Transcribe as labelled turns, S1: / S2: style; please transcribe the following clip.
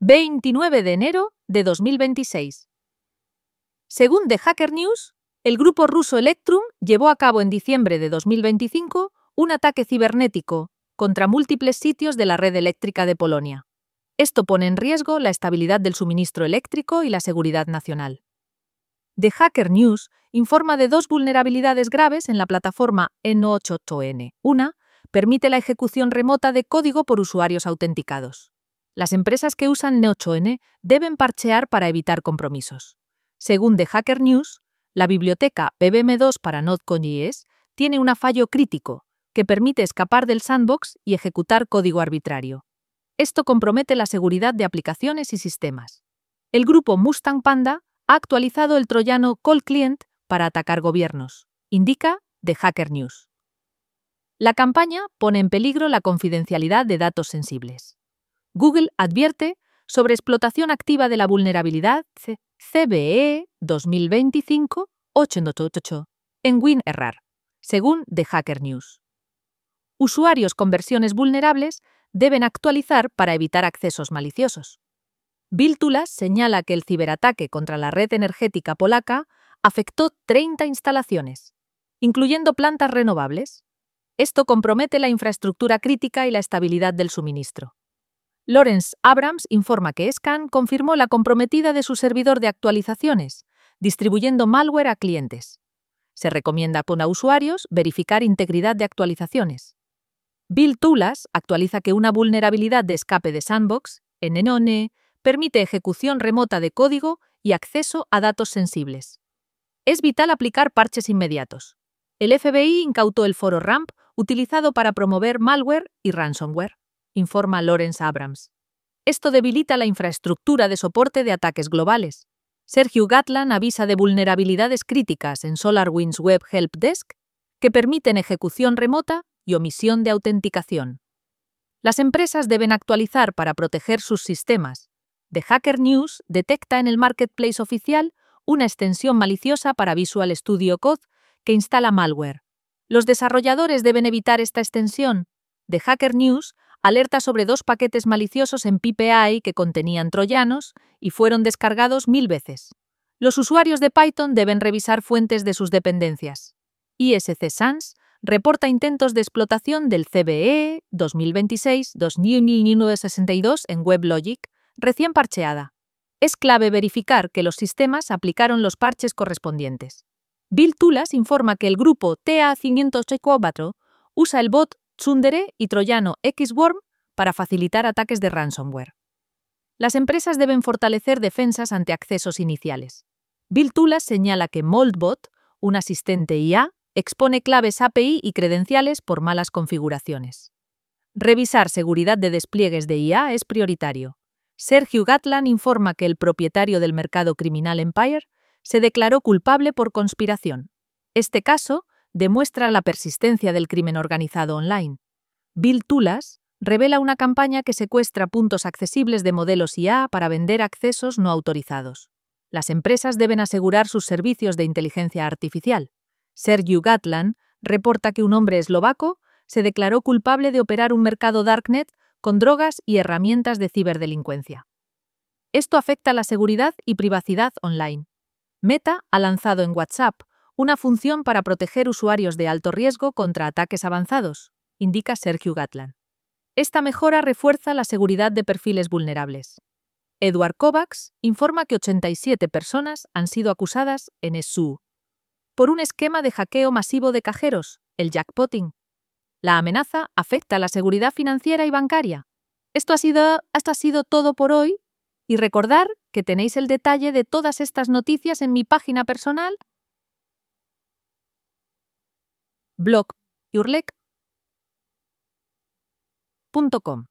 S1: 29 de enero de 2026. Según The Hacker News, el grupo ruso Electrum llevó a cabo en diciembre de 2025 un ataque cibernético contra múltiples sitios de la red eléctrica de Polonia. Esto pone en riesgo la estabilidad del suministro eléctrico y la seguridad nacional. The Hacker News informa de dos vulnerabilidades graves en la plataforma N8N. Una, permite la ejecución remota de código por usuarios autenticados. Las empresas que usan N8N deben parchear para evitar compromisos. Según The Hacker News, la biblioteca BBM2 para Node.js tiene un fallo crítico que permite escapar del sandbox y ejecutar código arbitrario. Esto compromete la seguridad de aplicaciones y sistemas. El grupo Mustang Panda ha actualizado el troyano Call Client para atacar gobiernos, indica The Hacker News. La campaña pone en peligro la confidencialidad de datos sensibles. Google advierte sobre explotación activa de la vulnerabilidad CVE 2025-888 en WinRAR, según The Hacker News. Usuarios con versiones vulnerables deben actualizar para evitar accesos maliciosos. Bill Tulas señala que el ciberataque contra la red energética polaca afectó 30 instalaciones, incluyendo plantas renovables. Esto compromete la infraestructura crítica y la estabilidad del suministro. Lawrence Abrams informa que Scan confirmó la comprometida de su servidor de actualizaciones, distribuyendo malware a clientes. Se recomienda a usuarios verificar integridad de actualizaciones. Bill Tulas actualiza que una vulnerabilidad de escape de sandbox, N8N, permite ejecución remota de código y acceso a datos sensibles. Es vital aplicar parches inmediatos. El FBI incautó el foro RAMP utilizado para promover malware y ransomware, informa Lawrence Abrams. Esto debilita la infraestructura de soporte de ataques globales. Sergio Gatland avisa de vulnerabilidades críticas en SolarWinds Web Help Desk que permiten ejecución remota y omisión de autenticación. Las empresas deben actualizar para proteger sus sistemas. The Hacker News detecta en el marketplace oficial una extensión maliciosa para Visual Studio Code que instala malware. Los desarrolladores deben evitar esta extensión. The Hacker News alerta sobre 2 paquetes maliciosos en PyPI que contenían troyanos y fueron descargados 1000 veces. Los usuarios de Python deben revisar fuentes de sus dependencias. ISC Sans reporta intentos de explotación del CVE 2026-2962 en WebLogic, recién parcheada. Es clave verificar que los sistemas aplicaron los parches correspondientes. Bill Tulas informa que el grupo TA504 usa el bot Tsundere y troyano Xworm para facilitar ataques de ransomware. Las empresas deben fortalecer defensas ante accesos iniciales. Bill Tulas señala que Moldbot, un asistente IA, expone claves API y credenciales por malas configuraciones. Revisar seguridad de despliegues de IA es prioritario. Sergio Gatland informa que el propietario del mercado criminal Empire se declaró culpable por conspiración. Este caso demuestra la persistencia del crimen organizado online. Bill Tulas revela una campaña que secuestra puntos accesibles de modelos IA para vender accesos no autorizados. Las empresas deben asegurar sus servicios de inteligencia artificial. Sergio Gatland reporta que un hombre eslovaco se declaró culpable de operar un mercado darknet con drogas y herramientas de ciberdelincuencia. Esto afecta la seguridad y privacidad online. Meta ha lanzado en WhatsApp una función para proteger usuarios de alto riesgo contra ataques avanzados, indica Sergio Gatland. Esta mejora refuerza la seguridad de perfiles vulnerables. Edward Kovacs informa que 87 personas han sido acusadas en ESU por un esquema de hackeo masivo de cajeros, el jackpotting. La amenaza afecta a la seguridad financiera y bancaria. Esto ha sido todo por hoy, y recordar que tenéis el detalle de todas estas noticias en mi página personal blog.urlec.com.